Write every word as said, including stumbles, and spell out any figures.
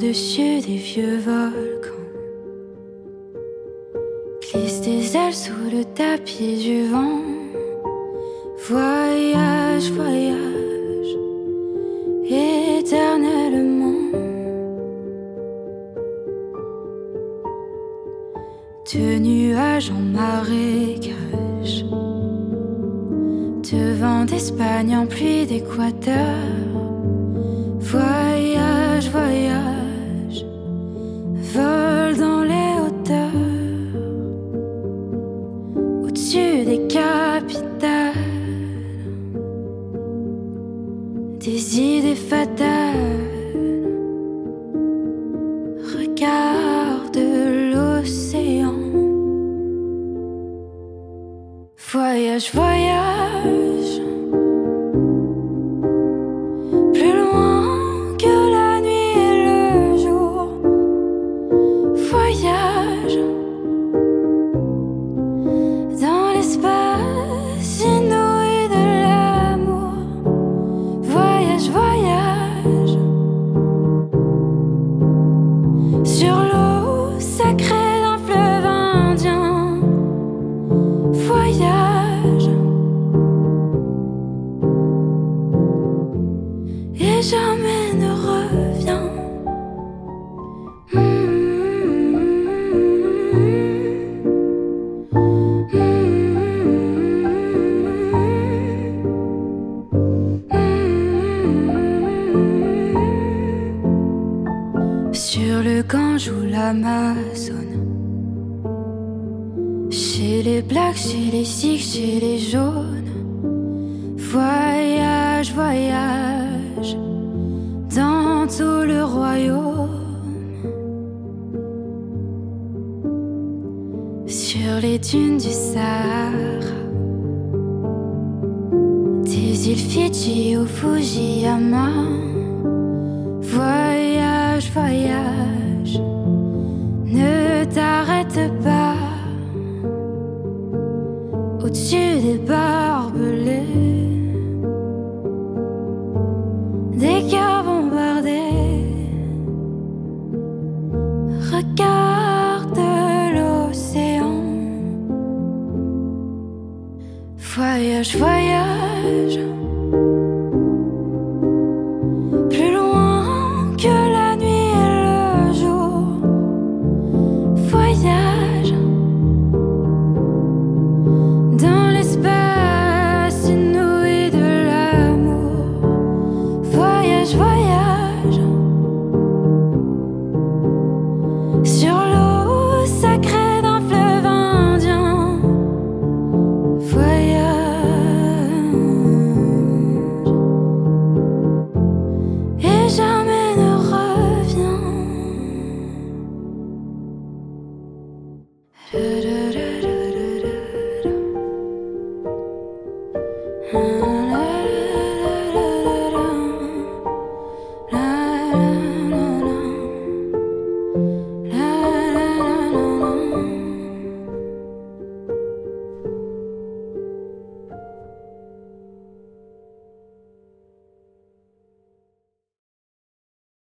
au-dessus des vieux volcans, glisse des ailes sous le tapis du vent. Voyage, voyage, éternellement. De nuages en marécage, de vent d'Espagne en pluie d'Équateur. Voyage, voyage, vole dans les hauteurs, au-dessus des capitales, des idées fatales. Regarde l'océan. Voyage, voyage, plus loin que la nuit et le jour. Voyage dans l'espace inouï de l'amour. Voyage, voyage sur l'eau sacrée d'un fleuve indien. Voyage et jamais ne reviens. Sur le Gange ou l'Amazone, chez les blacks, chez les sikhs, chez les jaunes. Voyage, voyage dans tout le royaume. Sur les dunes du Sahara, des îles Fidji au Fujiyama. Voyage, voyage, ne t'arrête pas. Au-dessus des barbelés, des cœurs bombardés. Regarde l'océan. Voyage, voyage.